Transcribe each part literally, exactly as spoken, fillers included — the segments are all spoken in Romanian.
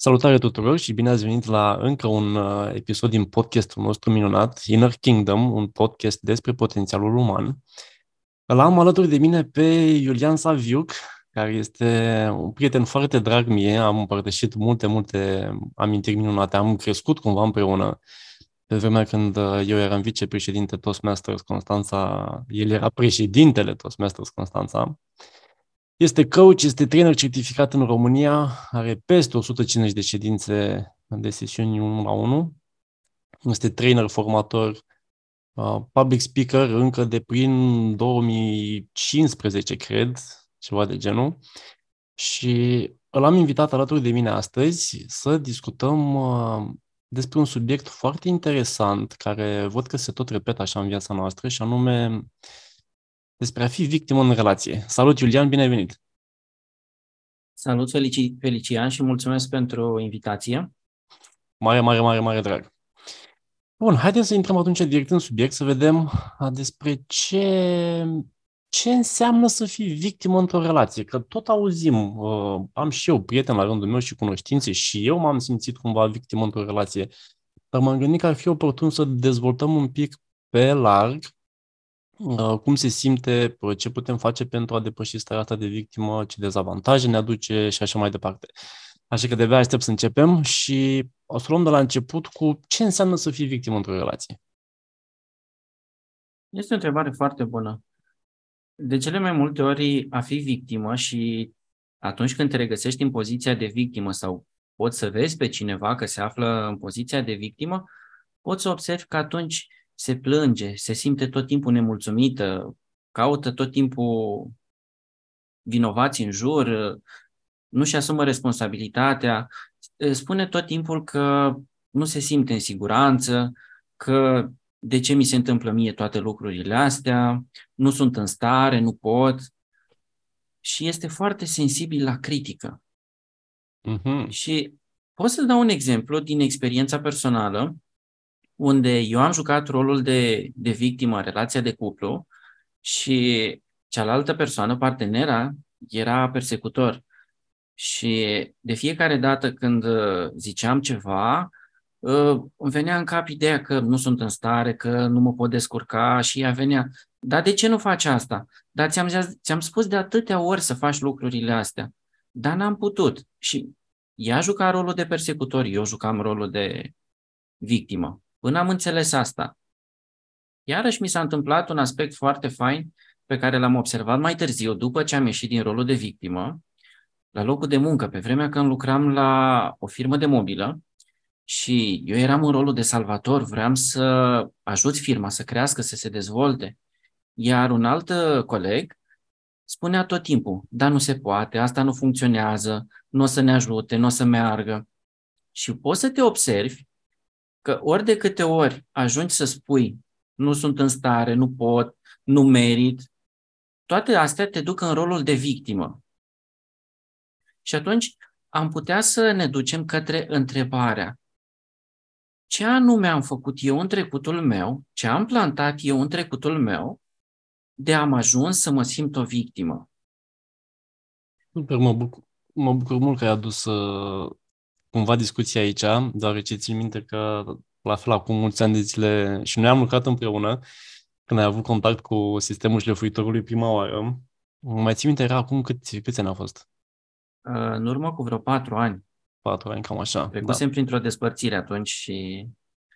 Salutare tuturor și bine ați venit la încă un uh, episod din podcastul nostru minunat, Inner Kingdom, un podcast despre potențialul uman. Îl am alături de mine pe Iulian Saviuc, care este un prieten foarte drag mie, am împărtășit multe, multe amintiri minunate, am crescut cumva împreună. Pe vremea când uh, eu eram vicepreședinte Toastmasters Constanța, el era președintele Toastmasters Constanța. Este coach, este trainer certificat în România, are peste o sută cincizeci de ședințe de sesiuni unu la unu. Este trainer, formator, uh, public speaker încă de prin două mii cincisprezece, cred, ceva de genul. Și îl am invitat alături de mine astăzi să discutăm uh, despre un subiect foarte interesant, care văd că se tot repetă așa în viața noastră, și anume despre a fi victimă în relație. Salut, Iulian, bine ai venit! Salut, Felici- Felician, și mulțumesc pentru invitație. Mare, mare, mare, mare drag. Bun, haideți să intrăm atunci direct în subiect, să vedem a, despre ce, ce înseamnă să fii victimă într-o relație. Că tot auzim, uh, am și eu prieteni la rândul meu și cunoștințe și eu m-am simțit cumva victimă într-o relație. Dar m-am gândit că ar fi oportun să dezvoltăm un pic pe larg uh, cum se simte, ce putem face pentru a depăși starea asta de victimă, ce dezavantaje ne aduce și așa mai departe. Așa că de-abia aștept să începem și o să luăm de la început cu ce înseamnă să fii victimă într-o relație. Este o întrebare foarte bună. De cele mai multe ori, a fi victimă și atunci când te regăsești în poziția de victimă sau poți să vezi pe cineva că se află în poziția de victimă, poți să observi că atunci se plânge, se simte tot timpul nemulțumită, caută tot timpul vinovați în jur, nu-și asumă responsabilitatea, spune tot timpul că nu se simte în siguranță, că de ce mi se întâmplă mie toate lucrurile astea, nu sunt în stare, nu pot, și este foarte sensibil la critică. Mm-hmm. Și pot să dau un exemplu din experiența personală, unde eu am jucat rolul de, de victimă în relația de cuplu și cealaltă persoană, partenera, era persecutor. Și de fiecare dată când uh, ziceam ceva, uh, îmi venea în cap ideea că nu sunt în stare, că nu mă pot descurca, și ea venea: dar de ce nu faci asta? Dar ți-am, zis- ți-am spus de atâtea ori să faci lucrurile astea, dar n-am putut. Și ea juca rolul de persecutor, eu jucam rolul de victimă. Până am înțeles asta. Iarăși mi s-a întâmplat un aspect foarte fain pe care l-am observat mai târziu, după ce am ieșit din rolul de victimă, la locul de muncă, pe vremea când lucram la o firmă de mobilă și eu eram în rolul de salvator, vreau să ajut firma să crească, să se dezvolte. Iar un alt coleg spunea tot timpul: dar nu se poate, asta nu funcționează, nu o să ne ajute, nu o să meargă. Și poți să te observi că ori de câte ori ajungi să spui nu sunt în stare, nu pot, nu merit, toate astea te duc în rolul de victimă. Și atunci am putea să ne ducem către întrebarea: ce anume am făcut eu în trecutul meu, ce am plantat eu în trecutul meu, de am ajuns să mă simt o victimă? Super, mă bucur, mă bucur mult că ai adus uh, cumva discuția aici, deoarece țin minte că la fel acum mulți ani de zile și noi am lucrat împreună când ai avut contact cu sistemul șlefuitorului prima oară. Mai țin minte, era acum câți, câți ani a fost? În urmă cu vreo patru ani, Patru ani, cam așa. Da, trecusem printr-o despărțire atunci și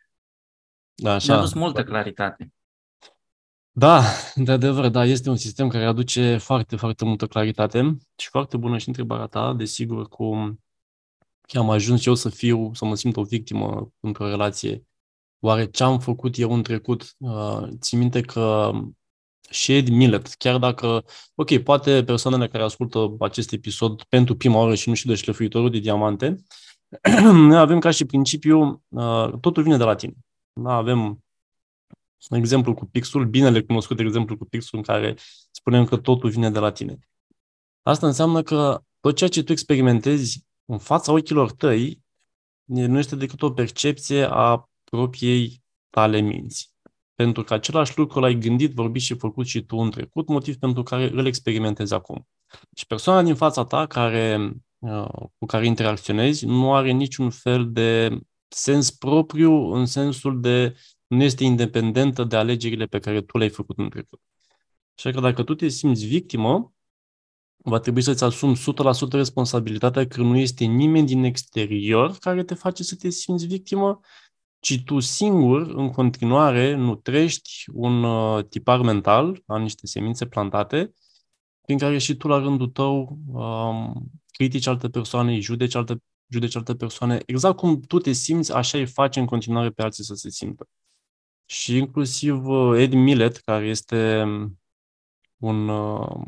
da, mi-a așa. adus multă claritate. Da, de adevăr, da, este un sistem care aduce foarte, foarte multă claritate și foarte bună și întrebarea ta, desigur, cum am ajuns eu să fiu, să mă simt o victimă într-o relație. Oare ce am făcut eu în trecut? Uh, țin minte că și Ed Millet, chiar dacă, ok, poate persoanele care ascultă acest episod pentru prima oară și nu știu de șlefuitorul de diamante, noi avem ca și principiu, uh, totul vine de la tine. Da, avem exemplu cu pixul, binele cunoscut exemplu cu pixul în care spunem că totul vine de la tine. Asta înseamnă că tot ceea ce tu experimentezi în fața ochilor tăi nu este decât o percepție a propriei tale minți. Pentru că același lucru l-ai gândit, vorbit și făcut și tu în trecut, motiv pentru care îl experimentezi acum. Și persoana din fața ta care uh, cu care interacționezi nu are niciun fel de sens propriu, în sensul de nu este independentă de alegerile pe care tu le-ai făcut în trecut. Așa că dacă tu te simți victimă, va trebui să-ți asumi o sută la sută responsabilitatea că nu este nimeni din exterior care te face să te simți victimă, ci tu singur, în continuare, nutrești un uh, tipar mental, la niște semințe plantate, prin care și tu, la rândul tău, um, critici alte persoane, judeci alte, judeci alte persoane. Exact cum tu te simți, așa îi faci în continuare pe alții să se simtă. Și inclusiv uh, Ed Millet, care este un... Uh,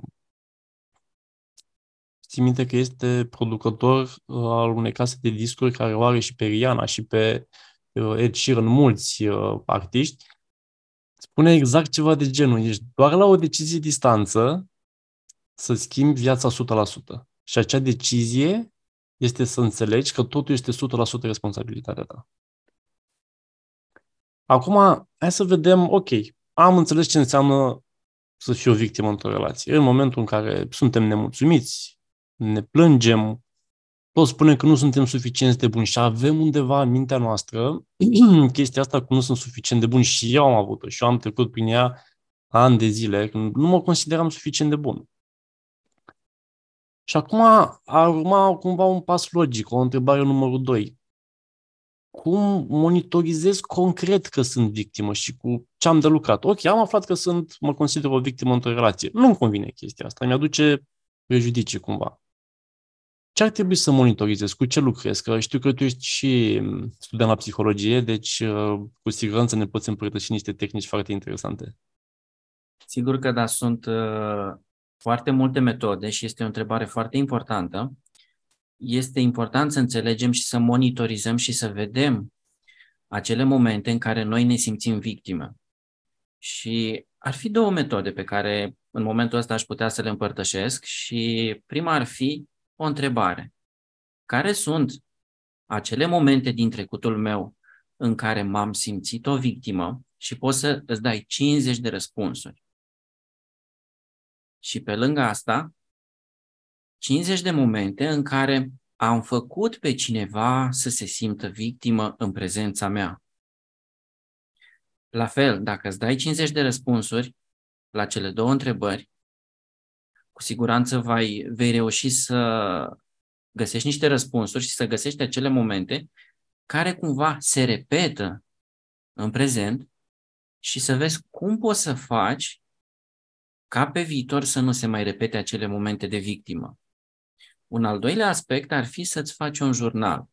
țin minte că este producător uh, al unei case de discuri care o are și pe Rihanna și pe uh, Ed Sheeran, mulți uh, artiști, spune exact ceva de genul. Ești doar la o decizie distanță să schimbi viața o sută la sută. Și acea decizie este să înțelegi că totul este o sută la sută responsabilitatea ta. Acum, hai să vedem, ok, am înțeles ce înseamnă să fii o victimă într-o relație. În momentul în care suntem nemulțumiți, ne plângem, toți spunem că nu suntem suficient de buni și avem undeva în mintea noastră chestia asta că nu sunt suficient de buni și eu am avut-o și eu am trecut prin ea ani de zile când nu mă consideram suficient de bun. Și acum ar urma cumva un pas logic, o întrebare numărul doi. Cum monitorizez concret că sunt victimă și cu ce am de lucrat? Ok, am aflat că sunt, mă consider o victimă într-o relație. Nu-mi convine chestia asta, mi-aduce prejudicii cumva. Ce ar trebui să monitorizezi? Cu ce lucrezi? Că știu că tu ești și student la psihologie, deci cu siguranță ne poți împărtăși niște tehnici foarte interesante. Sigur că da, sunt uh, foarte multe metode și este o întrebare foarte importantă. Este important să înțelegem și să monitorizăm și să vedem acele momente în care noi ne simțim victime. Și ar fi două metode pe care în momentul ăsta aș putea să le împărtășesc și prima ar fi o întrebare. Care sunt acele momente din trecutul meu în care m-am simțit o victimă și poți să îți dai cincizeci de răspunsuri. Și pe lângă asta, cincizeci de momente în care am făcut pe cineva să se simtă victimă în prezența mea. La fel, dacă îți dai cincizeci de răspunsuri la cele două întrebări, cu siguranță vei, vei reuși să găsești niște răspunsuri și să găsești acele momente care cumva se repetă în prezent și să vezi cum poți să faci ca pe viitor să nu se mai repete acele momente de victimă. Un al doilea aspect ar fi să-ți faci un jurnal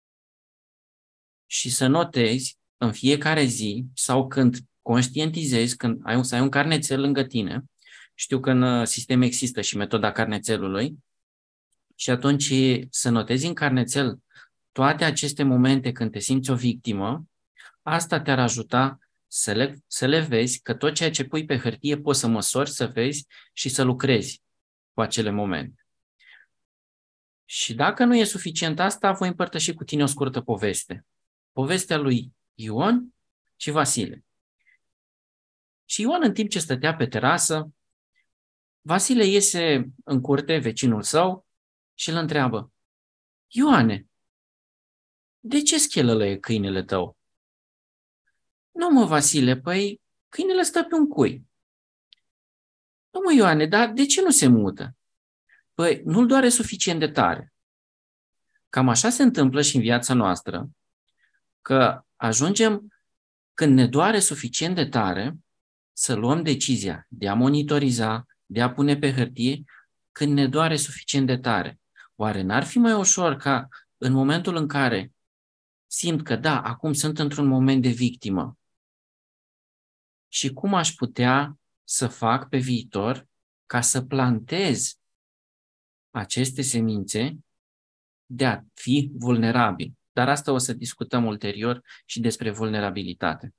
și să notezi în fiecare zi sau când conștientizezi, când ai un, să ai un carnețel lângă tine. Știu că în sistem există și metoda carnețelului și atunci să notezi în carnețel toate aceste momente când te simți o victimă, asta te-ar ajuta să le, să le vezi, că tot ceea ce pui pe hârtie poți să măsori, să vezi și să lucrezi cu acele momente. Și dacă nu e suficient asta, voi împărtăși cu tine o scurtă poveste. Povestea lui Ion și Vasile. Și Ion, în timp ce stătea pe terasă, Vasile iese în curte, vecinul său, și îl întreabă: Ioane, de ce schelălăie câinele tău? Nu, mă, Vasile, păi câinele stă pe un cui. Nu, mă, Ioane, dar de ce nu se mută? Păi nu-l doare suficient de tare. Cam așa se întâmplă și în viața noastră, că ajungem, când ne doare suficient de tare, să luăm decizia de a monitoriza, de a pune pe hârtie, când ne doare suficient de tare. Oare n-ar fi mai ușor ca în momentul în care simt că da, acum sunt într-un moment de victimă și cum aș putea să fac pe viitor ca să plantez aceste semințe de a fi vulnerabil? Dar asta o să discutăm ulterior și despre vulnerabilitate.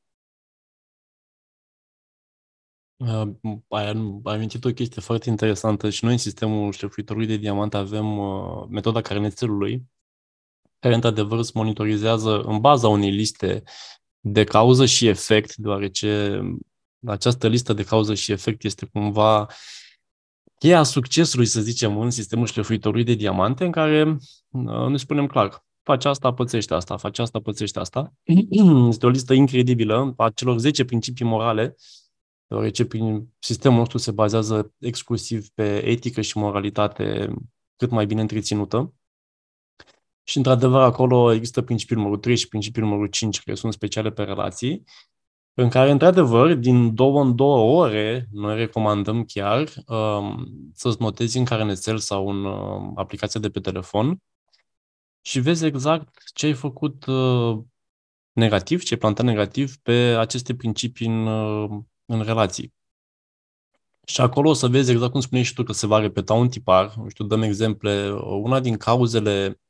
Uh, ai, ai amintit o chestie foarte interesantă și noi în sistemul șlefuitorului de diamant avem uh, metoda carnețelului, care într-adevăr îți monitorizează în baza unei liste de cauză și efect, deoarece această listă de cauză și efect este cumva cheia succesului, să zicem, în sistemul șlefuitorului de diamante, în care uh, ne spunem clar, faci asta, pățești asta, faci asta, pățești asta. Este o listă incredibilă a celor zece principii morale, deoarece prin sistemul nostru se bazează exclusiv pe etică și moralitate cât mai bine întreținută. Și, într-adevăr, acolo există principiul numărul trei și principiul numărul cinci, care sunt speciale pe relații, în care, într-adevăr, din două în două ore, noi recomandăm chiar um, să-ți notezi în carnețel sau în uh, aplicația de pe telefon și vezi exact ce ai făcut uh, negativ, ce ai plantat negativ pe aceste principii în, uh, în relații. Și acolo o să vezi exact cum spuneai și tu, că se va repeta un tipar. Nu știu, dăm exemple. Una din cauzele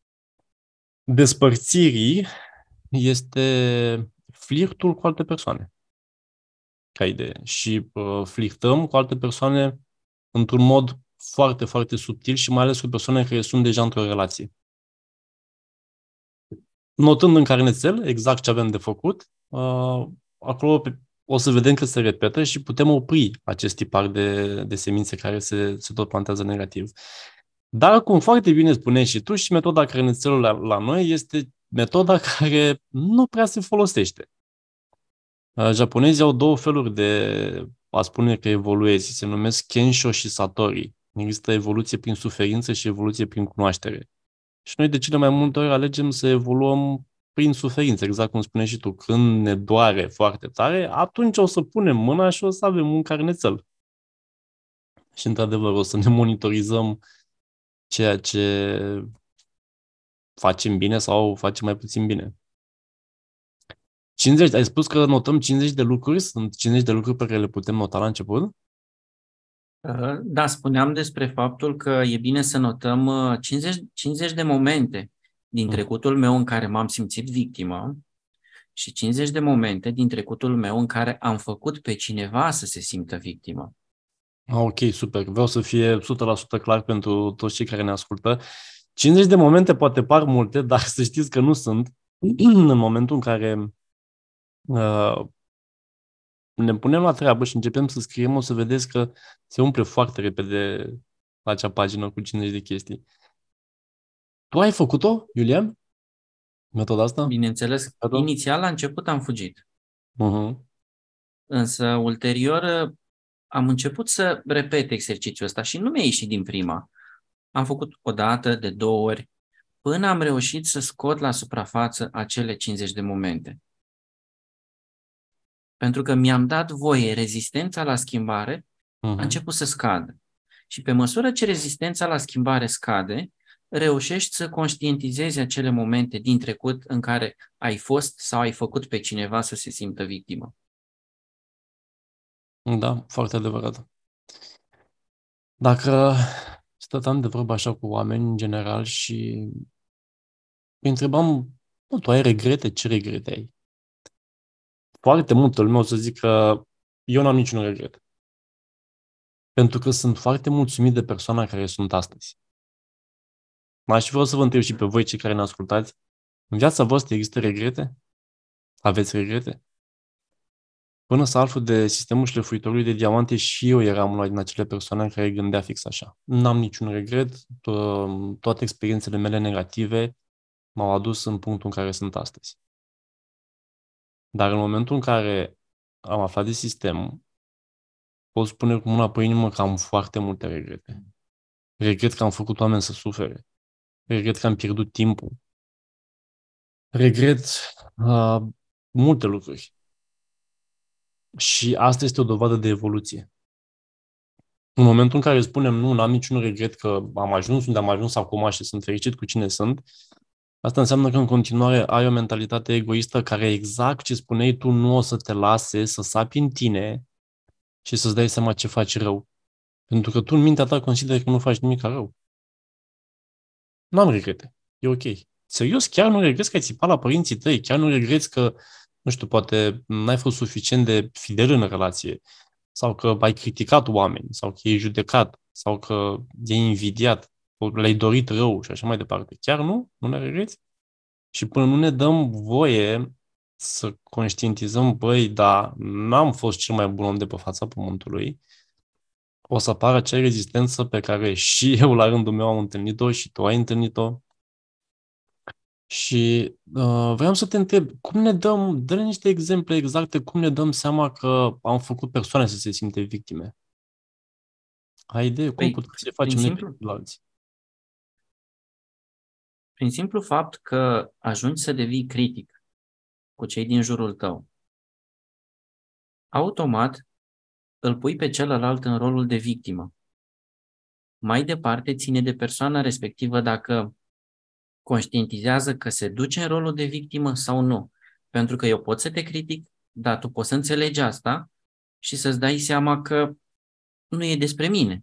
despărțirii este flirtul cu alte persoane, ca idee. Și uh, flirtăm cu alte persoane într-un mod foarte, foarte subtil și mai ales cu persoane care sunt deja într-o relație. Notând în carnețel exact ce avem de făcut, uh, acolo o să vedem că se repetă și putem opri acest tipar de, de semințe care se, se tot plantează negativ. Dar, cum foarte bine spuneai și tu, și metoda carnețelului la, la noi este metoda care nu prea se folosește. Japonezii au două feluri de a spune că evoluezi. Se numesc Kensho și Satori. Există evoluție prin suferință și evoluție prin cunoaștere. Și noi de cele mai multe ori alegem să evoluăm prin suferință, exact cum spuneai și tu. Când ne doare foarte tare, atunci o să punem mâna și o să avem un carnețel. Și, într-adevăr, o să ne monitorizăm ceea ce facem bine sau facem mai puțin bine. cincizeci, ai spus că notăm cincizeci de lucruri? Sunt cincizeci de lucruri pe care le putem nota la început? Da, spuneam despre faptul că e bine să notăm cincizeci, cincizeci de momente din trecutul meu în care m-am simțit victimă și cincizeci de momente din trecutul meu în care am făcut pe cineva să se simtă victimă. Ah, ok, super. Vreau să fie o sută la sută clar pentru toți cei care ne ascultă. cincizeci de momente poate par multe, dar să știți că nu sunt. În momentul în care uh, ne punem la treabă și începem să scriem, o să vedeți că se umple foarte repede acea pagină cu cincizeci de chestii. Tu ai făcut-o, Iulian? Metoda asta? Bineînțeles, Metoda? inițial la început am fugit, Uh-huh. însă ulterior am început să repet exercițiul ăsta și nu mi-a ieșit din prima. Am făcut o dată, de două ori, până am reușit să scot la suprafață acele cincizeci de momente. Pentru că mi-am dat voie, rezistența la schimbare Uh-huh. a început să scadă. Și pe măsură ce rezistența la schimbare scade, reușești să conștientizezi acele momente din trecut în care ai fost sau ai făcut pe cineva să se simtă victimă. Da, foarte adevărat. Dacă stăteam de vorbă așa cu oameni în general și îi întrebam, nu, tu ai regrete? Ce regrete ai? Foarte multă lume o să zic că eu n-am niciun regret. Pentru că sunt foarte mulțumit de persoana care sunt astăzi. Mai și vreau să vă întreb și pe voi, cei care ne ascultați, în viața voastră există regrete? Aveți regrete? Până să aflu de sistemul șlefuitorului de diamante și eu eram una din acele persoane care gândea fix așa. N-am niciun regret, to- toate experiențele mele negative m-au adus în punctul în care sunt astăzi. Dar în momentul în care am aflat de sistem, pot spune cu mâna pe inimă că am foarte multe regrete. Regret că am făcut oameni să sufere. Regret că am pierdut timpul. Regret uh, multe lucruri. Și asta este o dovadă de evoluție. În momentul în care spunem nu, n-am niciun regret că am ajuns unde am ajuns acum și sunt fericit cu cine sunt, asta înseamnă că în continuare ai o mentalitate egoistă care, exact ce spuneai tu, nu o să te lase să sapi în tine și să-ți dai seama ce faci rău. Pentru că tu în mintea ta consideri că nu faci nimic rău. N-am regrete. E ok. Serios, chiar nu regreți că ai țipat la părinții tăi? Chiar nu regreți că, nu știu, poate n-ai fost suficient de fidel în relație? Sau că ai criticat oameni? Sau că i-ai judecat? Sau că i-ai invidiat? Sau le-ai dorit rău și așa mai departe? Chiar nu? Nu ne regreți? Și până nu ne dăm voie să conștientizăm, băi, da, n-am fost cel mai bun om de pe fața pământului, o să apară acea rezistență pe care și eu la rândul meu am întâlnit-o și tu ai întâlnit-o. Și uh, vreau să te întreb, cum ne dăm, dă niște exemple exacte, cum ne dăm seama că am făcut persoane să se simte victime? Ai idee? Cum Păi, putem să prin facem noi pe simplu, ceilalți? prin simplu fapt că ajungi să devii critic cu cei din jurul tău, automat îl pui pe celălalt în rolul de victimă. Mai departe, ține de persoana respectivă dacă conștientizează că se duce în rolul de victimă sau nu. Pentru că eu pot să te critic, dar tu poți să înțelegi asta și să-ți dai seama că nu e despre mine.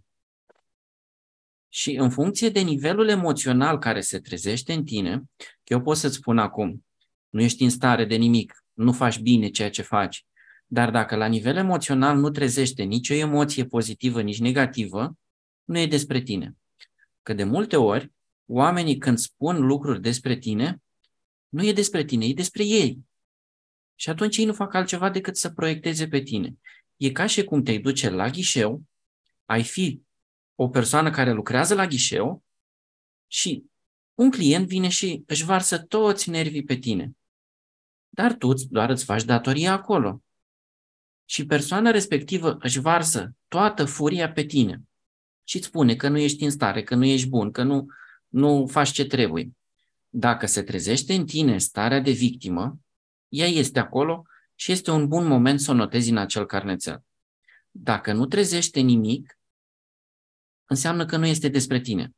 Și în funcție de nivelul emoțional care se trezește în tine, eu pot să-ți spun acum, nu ești în stare de nimic, nu faci bine ceea ce faci, dar dacă la nivel emoțional nu trezește nicio emoție pozitivă, nici negativă, nu e despre tine. Că de multe ori, oamenii când spun lucruri despre tine, nu e despre tine, e despre ei. Și atunci ei nu fac altceva decât să proiecteze pe tine. E ca și cum te duce la ghișeu, ai fi o persoană care lucrează la ghișeu și un client vine și își varsă toți nervii pe tine. Dar tu doar îți faci datoria acolo. Și persoana respectivă își varsă toată furia pe tine și îți spune că nu ești în stare, că nu ești bun, că nu, nu faci ce trebuie. Dacă se trezește în tine starea de victimă, ea este acolo și este un bun moment să o notezi în acel carnețel. Dacă nu trezește nimic, înseamnă că nu este despre tine.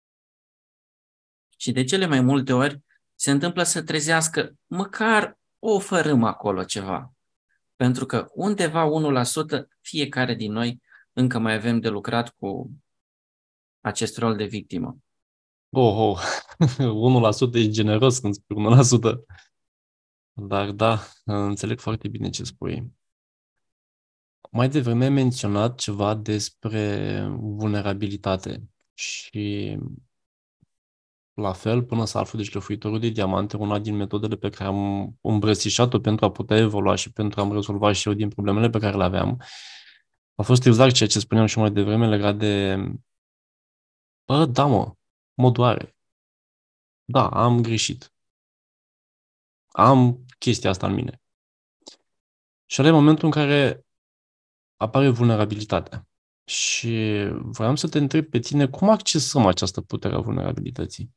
Și de cele mai multe ori se întâmplă să trezească măcar o fărâmă acolo ceva. Pentru că undeva unu la sută fiecare din noi încă mai avem de lucrat cu acest rol de victimă. Oh, oh. unu la sută e generos când spui unu la sută. Dar da, înțeleg foarte bine ce spui. Mai devreme ai menționat ceva despre vulnerabilitate și la fel, până să aflu deșlefuitorul de diamante, una din metodele pe care am îmbrățișat-o pentru a putea evolua și pentru a-mi rezolva și eu din problemele pe care le aveam, a fost exact ceea ce spuneam și mai devreme legat de bă, da mă, mă doare. Da, am greșit. Am chestia asta în mine. Și ăla e momentul în care apare vulnerabilitatea. Și vreau să te întreb pe tine cum accesăm această putere a vulnerabilității?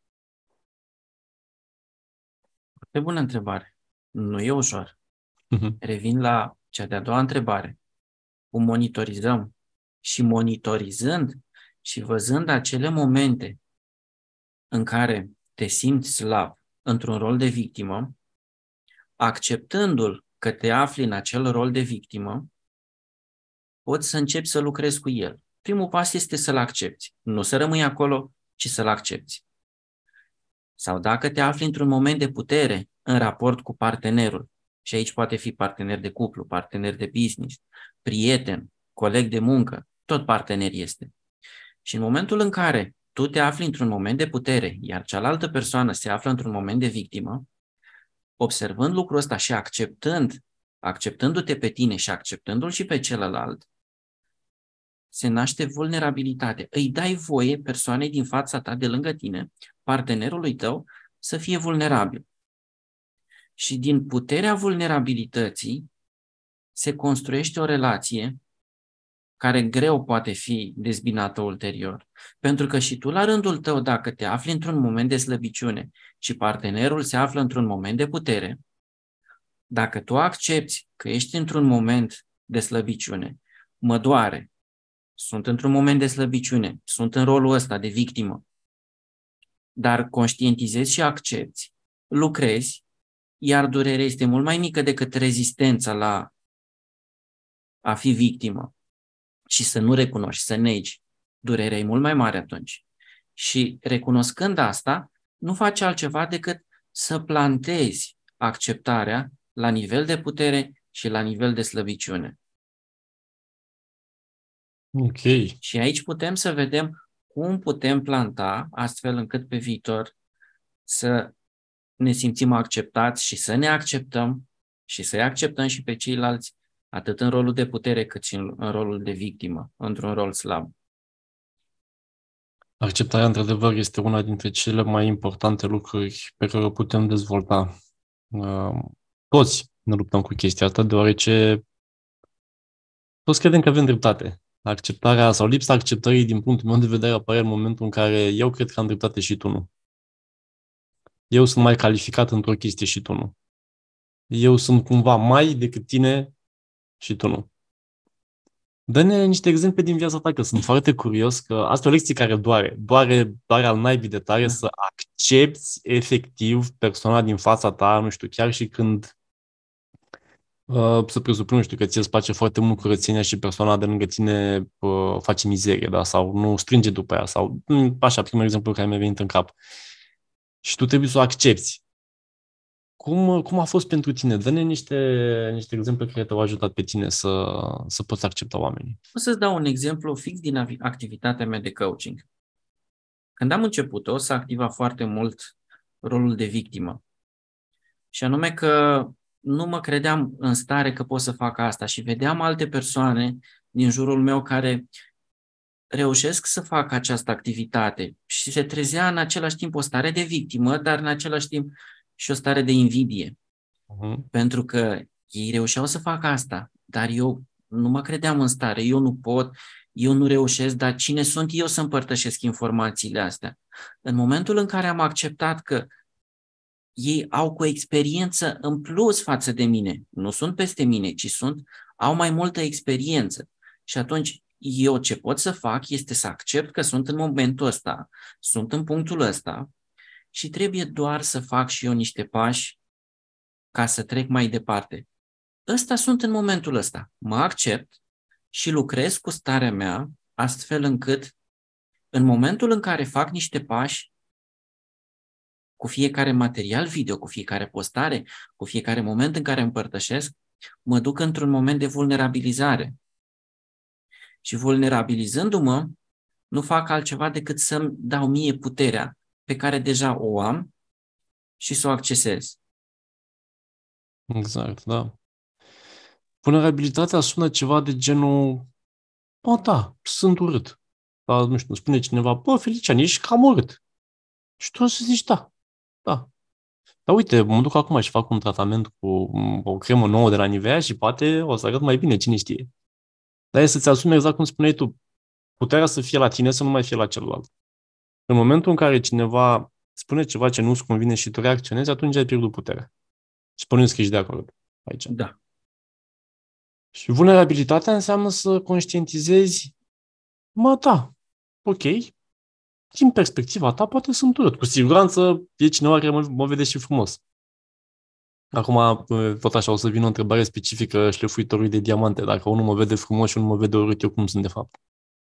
E bună întrebare. Nu e ușor. Mhm. Revin la cea de-a doua întrebare. Cum monitorizăm? Și monitorizând și văzând acele momente în care te simți slab într-un rol de victimă, acceptându-l că te afli în acel rol de victimă, poți să începi să lucrezi cu el. Primul pas este să-l accepti. Nu să rămâi acolo, ci să-l accepti. Sau dacă te afli într-un moment de putere în raport cu partenerul, și aici poate fi partener de cuplu, partener de business, prieten, coleg de muncă, tot partener este. Și în momentul în care tu te afli într-un moment de putere, iar cealaltă persoană se află într-un moment de victimă, observând lucrul ăsta și acceptând, acceptându-te pe tine și acceptându-l și pe celălalt, se naște vulnerabilitate. Îi dai voie persoanei din fața ta, de lângă tine, partenerului tău, să fie vulnerabil. Și din puterea vulnerabilității se construiește o relație care greu poate fi dezbinată ulterior. Pentru că și tu, la rândul tău, dacă te afli într-un moment de slăbiciune și partenerul se află într-un moment de putere, dacă tu accepti că ești într-un moment de slăbiciune, mă doare, sunt într-un moment de slăbiciune, sunt în rolul ăsta de victimă, dar conștientizezi și accepti, lucrezi, iar durerea este mult mai mică decât rezistența la a fi victimă și să nu recunoști, să negi. Durerea e mult mai mare atunci. Și recunoscând asta, nu faci altceva decât să plantezi acceptarea la nivel de putere și la nivel de slăbiciune. Ok. Și aici putem să vedem cum putem planta astfel încât pe viitor să ne simțim acceptați și să ne acceptăm și să-i acceptăm și pe ceilalți atât în rolul de putere cât și în, în rolul de victimă, într-un rol slab. Acceptarea, într-adevăr, este una dintre cele mai importante lucruri pe care o putem dezvolta. Uh, Toți ne luptăm cu chestia asta, deoarece toți credem că avem dreptate. Acceptarea sau lipsa acceptării, din punctul meu de vedere, apare în momentul în care eu cred că am dreptate și tu nu. Eu sunt mai calificat într-o chestie și tu nu. Eu sunt cumva mai decât tine și tu nu. Dă-ne niște exemple din viața ta, că sunt foarte curios, că asta e o lecție care doare. Doare, doare al naibii de tare Da. să accepti efectiv persoana din fața ta, nu știu, chiar și când uh, să presupun, nu știu, că ție îți place foarte mult curățenia și persoana de lângă tine uh, face mizerie, da? Sau nu strânge după ea, sau mm, așa, primul exemplu care mi-a venit în cap. Și tu trebuie să o accepti. Cum, cum a fost pentru tine? Dă-ne niște, niște exemple care te-au ajutat pe tine să, să poți accepta oamenii. O să-ți dau un exemplu fix din avi- activitatea mea de coaching. Când am început-o, s-a activat foarte mult rolul de victimă. Și anume că nu mă credeam în stare că pot să fac asta și vedeam alte persoane din jurul meu care reușesc să facă această activitate și se trezea în același timp o stare de victimă, dar în același timp și o stare de invidie. Uh-huh. Pentru că ei reușeau să facă asta, dar eu nu mă credeam în stare, eu nu pot, eu nu reușesc, dar cine sunt eu să împărtășesc informațiile astea? În momentul în care am acceptat că ei au cu experiență în plus față de mine, nu sunt peste mine, ci sunt, au mai multă experiență. Și atunci eu ce pot să fac este să accept că sunt în momentul ăsta, sunt în punctul ăsta și trebuie doar să fac și eu niște pași ca să trec mai departe. Ăsta sunt în momentul ăsta. Mă accept și lucrez cu starea mea astfel încât în momentul în care fac niște pași, cu fiecare material video, cu fiecare postare, cu fiecare moment în care împărtășesc, mă duc într-un moment de vulnerabilizare. Și vulnerabilizându-mă, nu fac altceva decât să-mi dau mie puterea pe care deja o am și să o accesez. Exact, da. Vulnerabilitatea sună ceva de genul, bă, da, sunt urât. Dar, nu știu, spune cineva, bă, Felician, ești cam urât. Și tu o să zici, da, da. Dar uite, mă duc acum și fac un tratament cu m, o cremă nouă de la Nivea și poate o să arăt mai bine, cine știe. Dar e să-ți asumi exact cum spuneai tu, puterea să fie la tine, să nu mai fie la celălalt. În momentul în care cineva spune ceva ce nu-ți convine și tu reacționezi, atunci ai pierdut puterea. Și spuneți că ești de acord aici. Da. Și vulnerabilitatea înseamnă să conștientizezi, mă, da, ok, din perspectiva ta poate sunt urât. Cu siguranță e cineva care mă, mă vede și frumos. Acum, tot așa, o să vină o întrebare specifică șlefuitorului de diamante. Dacă unul mă vede frumos și unul mă vede urât, eu cum sunt de fapt?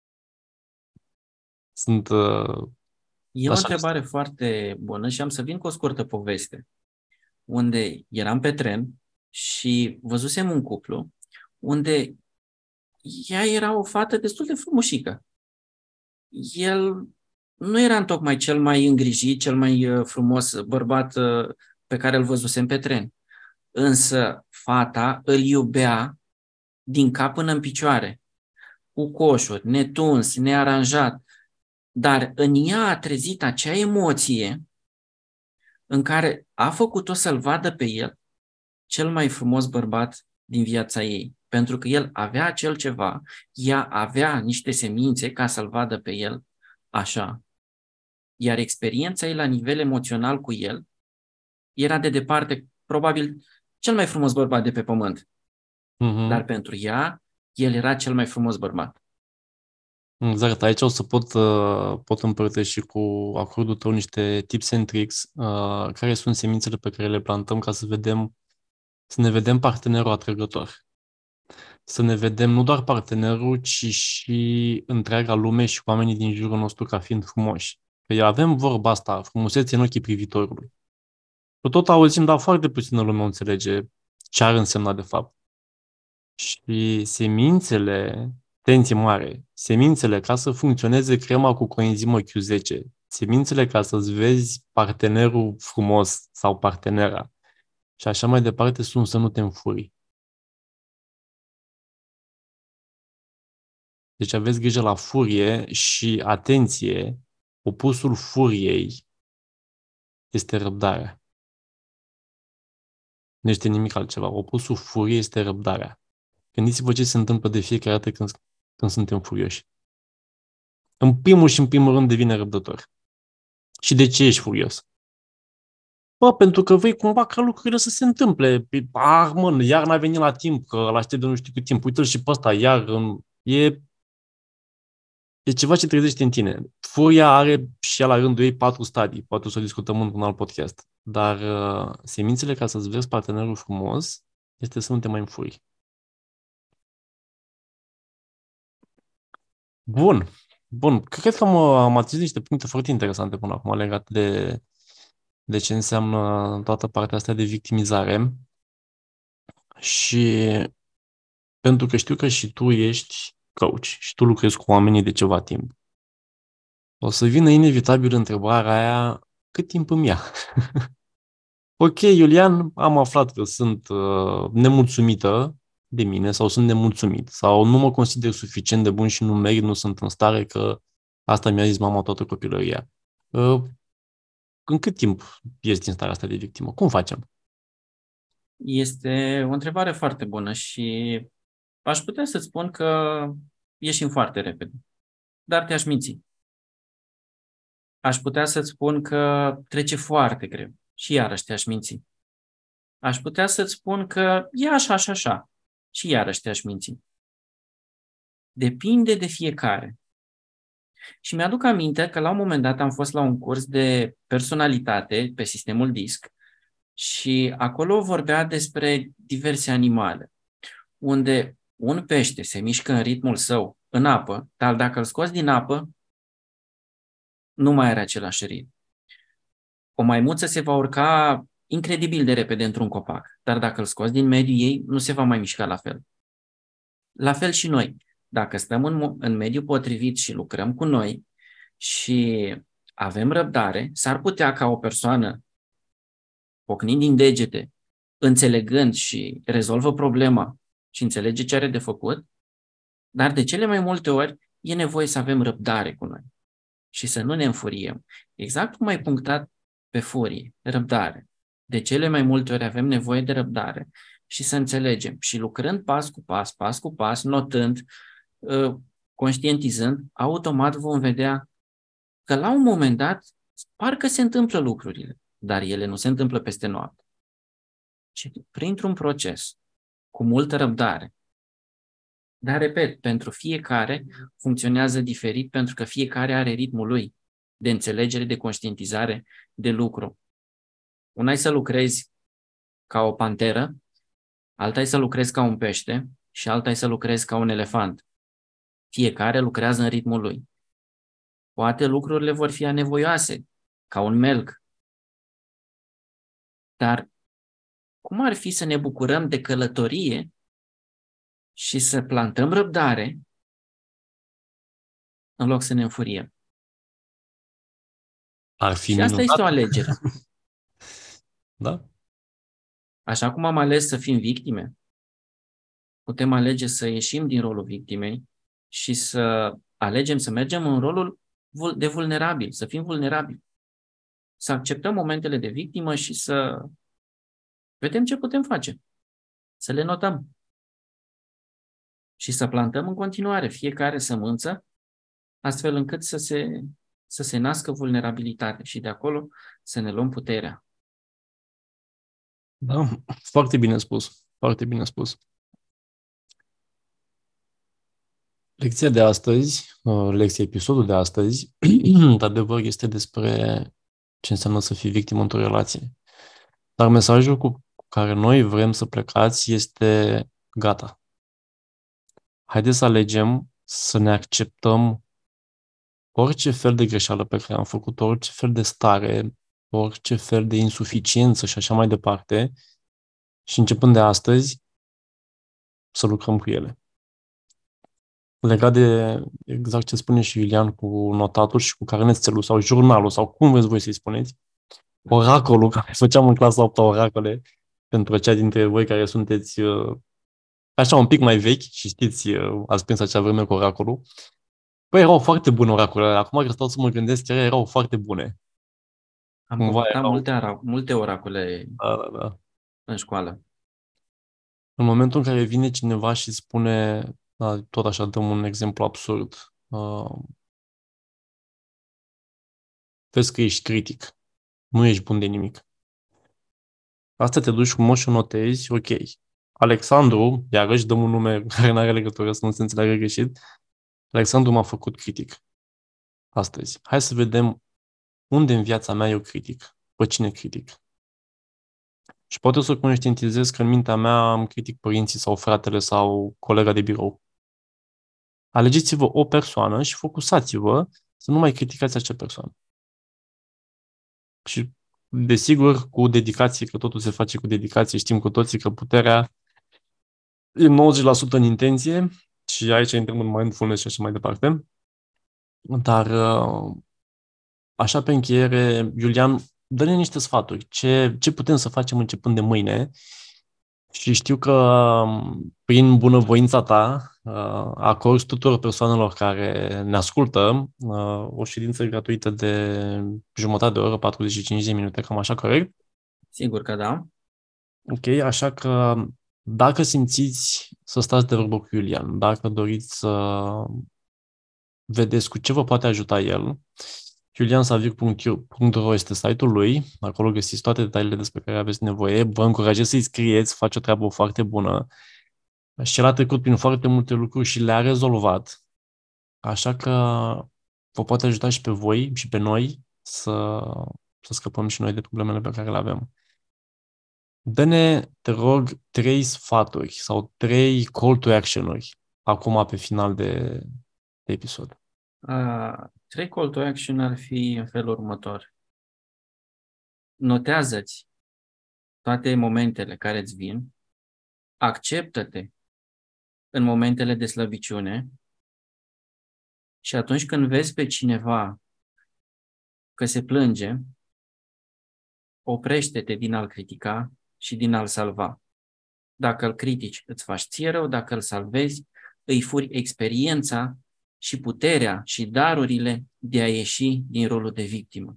Sunt uh, E o așa. întrebare foarte bună și am să vin cu o scurtă poveste. Unde eram pe tren și văzusem un cuplu unde ea era o fată destul de frumușică. El nu era întocmai cel mai îngrijit, cel mai uh, frumos bărbat uh, pe care îl văzusem pe tren. Însă fata îl iubea din cap până în picioare, cu coșuri, netuns, nearanjat, dar în ea a trezit acea emoție în care a făcut-o să-l vadă pe el cel mai frumos bărbat din viața ei. Pentru că el avea acel ceva, ea avea niște semințe ca să-l vadă pe el așa. Iar experiența ei la nivel emoțional cu el era de departe, probabil, cel mai frumos bărbat de pe pământ. Mm-hmm. Dar pentru ea, el era cel mai frumos bărbat. Exact, aici o să pot, uh, pot împărtăși cu acordul tău niște tips and tricks, uh, care sunt semințele pe care le plantăm ca să vedem, să ne vedem partenerul atrăgător. Să ne vedem nu doar partenerul, ci și întreaga lume și oamenii din jurul nostru ca fiind frumoși. Că avem vorba asta, frumusețe în ochii privitorului. Că tot auzim, dar foarte puțină lume o înțelege ce ar însemna de fapt. Și semințele, atenție mare, semințele ca să funcționeze crema cu coenzimă Q zece, semințele ca să-ți vezi partenerul frumos sau partenera și așa mai departe sunt să nu te înfurii. Deci aveți grijă la furie și, atenție, opusul furiei este răbdarea. Nu este nimic altceva. Opusul furiei este răbdarea. Gândiți-vă ce se întâmplă de fiecare dată când, când suntem furioși. În primul și în primul rând devine răbdător. Și de ce ești furios? Bă, pentru că vrei cumva ca lucrurile să se întâmple. Ah, mă, iar n-a venit la timp, că îl aștept de nu știu cât timp. Uite-l și pe ăsta, iar e, e ceva ce trezește în tine. Furia are și ea la rândul ei patru stadii. Poate o să o discutăm într-un alt podcast. Dar uh, semințele ca să-ți vezi partenerul frumos este să nu te mai înfuri. Bun. Bun. Cred că mă, am atins niște puncte foarte interesante până acum legate de, de ce înseamnă toată partea asta de victimizare. Și pentru că știu că și tu ești coach și tu lucrezi cu oamenii de ceva timp, o să vină inevitabil întrebarea aia, cât timp îmi ia? Ok, Iulian, am aflat că sunt uh, nemulțumită de mine sau sunt nemulțumit sau nu mă consider suficient de bun și nu merit, nu sunt în stare, că asta mi-a zis mama toată copilăria. Uh, în cât timp ești din starea asta de victimă? Cum facem? Este o întrebare foarte bună și aș putea să spun că ieșim foarte repede, dar te-aș minți. Aș putea să-ți spun că trece foarte greu și iarăși te-aș minți. Aș putea să-ți spun că e așa și așa și iarăși te-aș minți. Depinde de fiecare. Și mi-aduc aminte că la un moment dat am fost la un curs de personalitate pe sistemul DISC și acolo vorbea despre diverse animale, unde un pește se mișcă în ritmul său în apă, dar dacă îl scoți din apă, nu mai are același ritm. O maimuță se va urca incredibil de repede într-un copac, dar dacă îl scoți din mediul ei, nu se va mai mișca la fel. La fel și noi. Dacă stăm în, în mediul potrivit și lucrăm cu noi și avem răbdare, s-ar putea ca o persoană, pocnind din degete, înțelegând și rezolvă problema și înțelege ce are de făcut, dar de cele mai multe ori e nevoie să avem răbdare cu noi și să nu ne înfuriem. Exact cum ai punctat pe furie, răbdare. De cele mai multe ori avem nevoie de răbdare și să înțelegem. Și lucrând pas cu pas, pas cu pas, notând, conștientizând, automat vom vedea că la un moment dat parcă se întâmplă lucrurile, dar ele nu se întâmplă peste noapte, ci printr-un proces, cu multă răbdare. Dar, repet, pentru fiecare funcționează diferit, pentru că fiecare are ritmul lui de înțelegere, de conștientizare, de lucru. Una e să lucrezi ca o panteră, alta e să lucrezi ca un pește și alta e să lucrezi ca un elefant. Fiecare lucrează în ritmul lui. Poate lucrurile vor fi anevoioase, ca un melc. Dar cum ar fi să ne bucurăm de călătorie și să plantăm răbdare în loc să ne înfuriem? Ar fi și asta minunat. este o alegere. Da? Așa cum am ales să fim victime, putem alege să ieșim din rolul victimei și să alegem să mergem în rolul de vulnerabil, să fim vulnerabili. Să acceptăm momentele de victimă și să vedem ce putem face. Să le notăm. Și să plantăm în continuare fiecare sămânță, astfel încât să se, să se nască vulnerabilitate și de acolo să ne luăm puterea. Da, foarte bine spus. Foarte bine spus. Lecția de astăzi, lecția, episodul de astăzi, într-adevăr, este despre ce înseamnă să fii victimă într-o relație. Dar mesajul cu care noi vrem să plecați este gata. Haideți să alegem să ne acceptăm orice fel de greșeală pe care am făcut, orice fel de stare, orice fel de insuficiență și așa mai departe și începând de astăzi să lucrăm cu ele. Legat de exact ce spune și Iulian cu notatul și cu carnețelul sau jurnalul sau cum vreți voi să-i spuneți, oracolul, care făceam în clasa a opta oracole, pentru cei dintre voi care sunteți uh, așa un pic mai vechi și știți, uh, ați prins acea vreme cu oracolul. Păi erau foarte bune oracolele. Acum că stau să mă gândesc, chiar erau foarte bune. Am Cumva căutat erau... multe, ara- multe oracole Da, da, da. în școală. În momentul în care vine cineva și spune, da, tot așa dăm un exemplu absurd, uh, vezi că ești critic, nu ești bun de nimic. Asta te duci frumos și o notezi, ok. Alexandru, iarăși dăm un nume care nu are legătură să nu se înțeleagă greșit, Alexandru m-a făcut critic astăzi. Hai să vedem unde în viața mea eu critic, pe cine critic. Și poate o să conștientizez că în mintea mea am critic părinții sau fratele sau colega de birou. Alegeți-vă o persoană și focusați-vă să nu mai criticați acea persoană. Și, desigur, cu dedicație, că totul se face cu dedicație, știm cu toții că puterea e nouăzeci la sută în intenție și aici intrăm în mindfulness și așa mai departe. Dar, așa pe încheiere, Iulian, dă-ne niște sfaturi. Ce, ce putem să facem începând de mâine? Și știu că prin bunăvoința ta acorzi tuturor persoanelor care ne ascultă o ședință gratuită de jumătate de oră, patruzeci și cinci de minute, cam așa, corect? Sigur că da. Ok, așa că dacă simțiți să stați de vorbă cu Iulian, dacă doriți să vedeți cu ce vă poate ajuta el, iulian saviuc punct ro este site-ul lui, acolo găsiți toate detaliile despre care aveți nevoie. Vă încurajez să-i scrieți, face o treabă foarte bună. Și el a trecut prin foarte multe lucruri și le-a rezolvat. Așa că vă poate ajuta și pe voi și pe noi să, să scăpăm și noi de problemele pe care le avem. Dă-ne, te rog, trei sfaturi sau trei call to action-uri acum pe final de, de episod. Uh, trei call to action ar fi în felul următor. Notează-ți toate momentele care îți vin, acceptă-te în momentele de slăbiciune și atunci când vezi pe cineva că se plânge, oprește-te din a-l critica și din a-l salva. Dacă îl critici, îți faci ție rău, dacă îl salvezi, îi furi experiența și puterea și darurile de a ieși din rolul de victimă.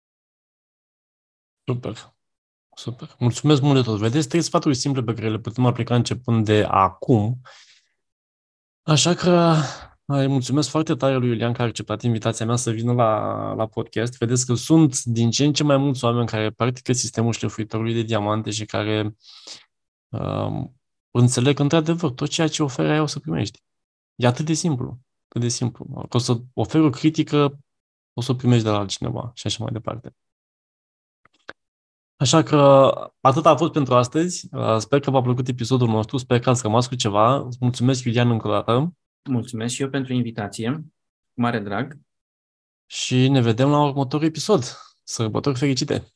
Super. Super. Mulțumesc mult de tot. Vedeți, trei sfaturi simple pe care le putem aplica începând de acum. Așa că îi mulțumesc foarte tare lui Iulian că a acceptat invitația mea să vină la, la podcast. Vedeți că sunt din ce în ce mai mulți oameni care practică sistemul șlefuitorului de diamante și care um, înțeleg într-adevăr tot ceea ce oferă aia o să primești. E atât de simplu. Atât de simplu. Că o să oferi o critică, o să o primești de la altcineva și așa mai departe. Așa că atât a fost pentru astăzi. Sper că v-a plăcut episodul nostru, sper că ați rămas cu ceva. Îți mulțumesc, Iulian, încă o dată. Mulțumesc și eu pentru invitație. Cu mare drag. Și ne vedem la următorul episod. Sărbători fericite!